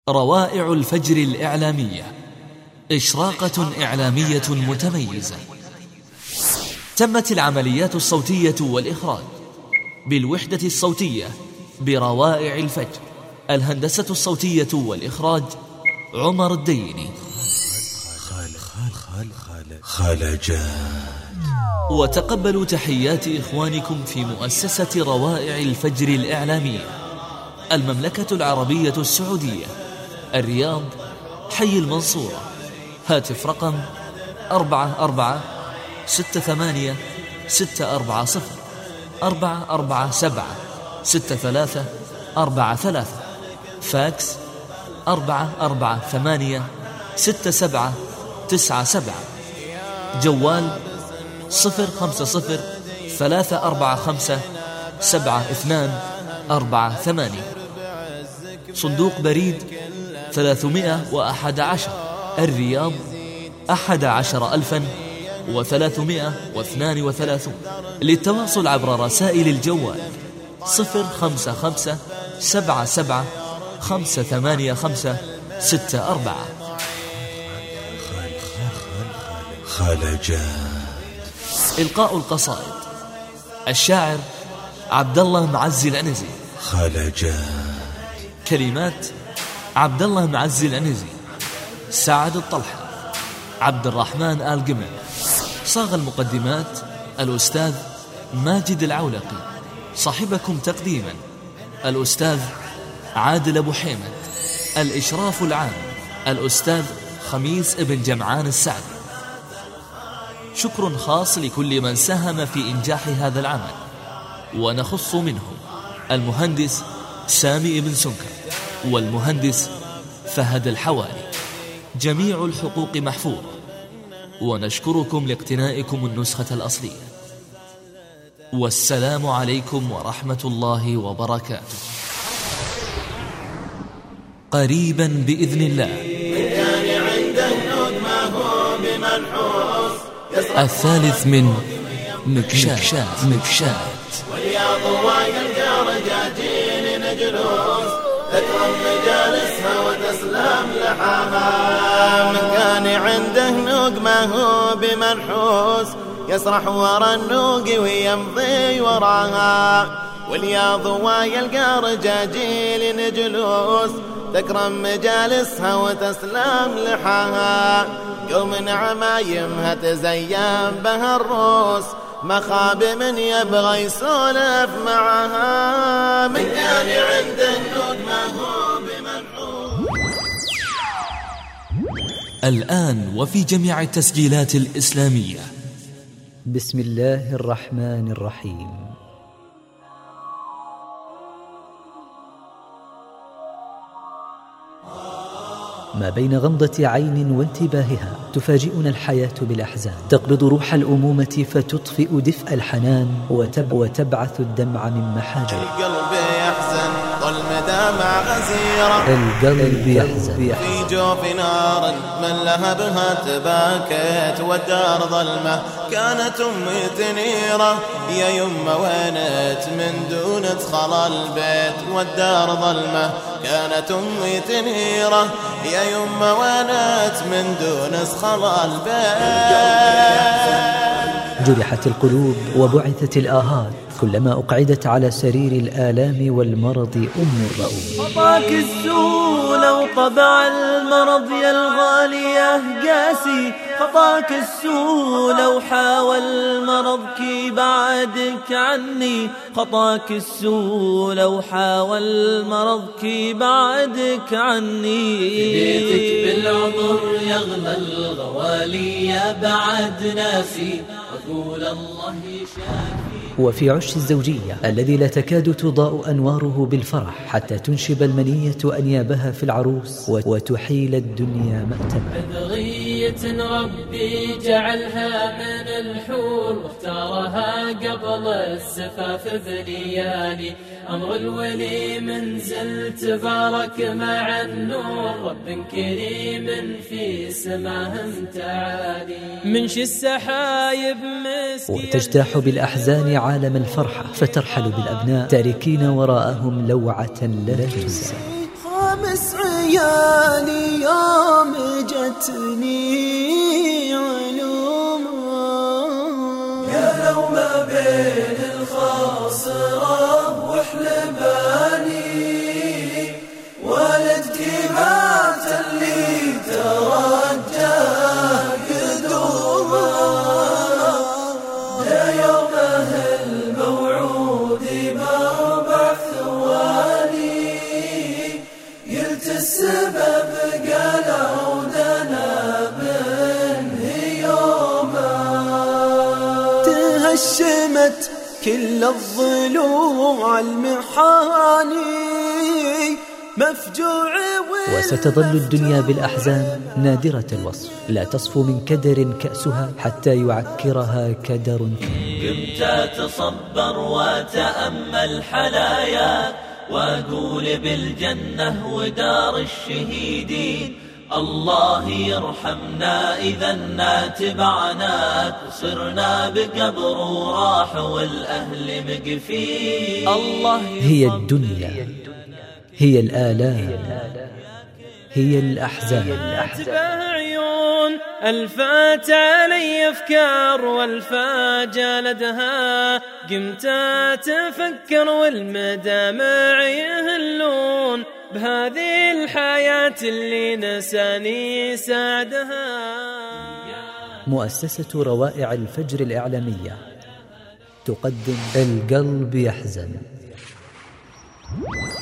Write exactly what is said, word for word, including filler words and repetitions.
روائع الفجر الإعلامية، إشراقة إعلامية متميزة. تمت العمليات الصوتية والإخراج بالوحدة الصوتية بروائع الفجر. الهندسة الصوتية والإخراج عمر الديني. خالجات. وتقبلوا تحيات إخوانكم في مؤسسة روائع الفجر الإعلامية، المملكة العربية السعودية، الرياض، حي المنصورة. هاتف رقم أربعة أربعة ستة ثمانية ستة أربعة صفر أربعة أربعة سبعة ستة ثلاثة أربعة ثلاثة. فاكس أربعة أربعة ثمانية ستة سبعة تسعة سبعة. جوال صفر خمسة صفر ثلاثة أربعة خمسة سبعة اثنان أربعة ثمانية. صندوق بريد ثلاثمائة وأحد عشر، الرياض أحد عشر ألفا وثلاثمائة واثنان وثلاثون. للتواصل عبر رسائل الجوال صفر خمسة خمسة سبعة سبعة خمسة ثمانية خمسة ستة أربعة. خالجات. إلقاء القصائد الشاعر عبد الله معزي العنزي. خالجات. كلمات عبد الله معزي العنزي. سعد الطلحة، عبد الرحمن آل قمل. صاغ المقدمات الأستاذ ماجد العولقي. صاحبكم تقديما الأستاذ عادل أبو حيمد. الإشراف العام الأستاذ خميس ابن جمعان السعدي. شكر خاص لكل من ساهم في إنجاح هذا العمل، ونخص منهم المهندس سامي بن سنكر والمهندس فهد الحوالي. جميع الحقوق محفوظة، ونشكركم لاقتنائكم النسخة الأصلية. والسلام عليكم ورحمة الله وبركاته. قريبا بإذن الله. الثالث من مكشات مكشات والياض ويلقى رجاجين نجلوس تكرم مجالسها وتسلم لحاها. من كان عنده نوق ما هو بمنحوس يسرح ورا النوق ويمضي وراها. والياض ويلقى رجاجين نجلوس تكرم مجالسها وتسلم لحاها. يوم عمايمها تزين بها الروس ما خاب من يبغى يسولف معها. من كان عنده النوق ما هو بمنحوس. الآن وفي جميع التسجيلات الإسلامية. بسم الله الرحمن الرحيم. ما بين غمضة عين وانتباهها تفاجئنا الحياة بالأحزان، تقبض روح الأمومة فتطفئ دفء الحنان وتب وتبعث الدمع من محاجر. القلب يحزن ظلم دمع غزيرة، القلب يحزن في جوف نار من لهبها تباكت والدار ظلمة. كانت أمي تنيرة يا يمه وينت من دون ادخل البيت والدار ظلمة. كانت أمي تنيرة يا يمه وينت من دون ادخل البيت. جرحت القلوب وبعثت الآهات كلما أقعدت على سرير الآلام والمرض أم الرؤوف. خطاك السولة وطبع المرض يا الغالي يا قاسي. خطاك السولة وحاول المرض كي بعدك عني. خطاك السولة وحاول المرض كي بعدك عني. في بيتك بالعمر يغلى الغوالي يا بعد ناسي وقول الله شافي. وفي عش الزوجية الذي لا تكاد تضاء أنواره بالفرح حتى تنشب المنية أنيابها في العروس وتحيل الدنيا مأتما. بذغية ربي جعلها من الحور واختارها قبل الزفاف بنياني. أمر الولي منزل تبارك مع النور رب كريم في سماهم تعالي. منش السحايب مسكين وتجتاح بالأحزان عالم الفرحة فترحل بالأبناء تاركين وراءهم لوعة لا تنسى. يلمس عيالي يوم جتني علوم. يا لو ما بين الخاصرة وحلباني والدك مات اللي ترجى قدومه. يا يومه الموعود بأربع ثواني السبب قال عودنا منه يوما. تهشمت كل الضلوع المحاني مفجوع. وستظل الدنيا بالأحزان نادرة الوصف، لا تصفو من كدر كأسها حتى يعكرها كدر. قمت أتصبر وأتأمل حلاياك وأقول بالجنة ودار الشهيدين الله يرحمنا إذا ناتبعناك صرنا بقبر وراح والأهل مقفين. الله هي الدنيا، هي الآلام، هي الأحزان. عيون الفات علي أفكار والفا جلدها، قمت أتفكر والمدامع يهلون بهذه الحياة اللي نساني سعدها. مؤسسة روائع الفجر الإعلامية تقدم القلب يحزن.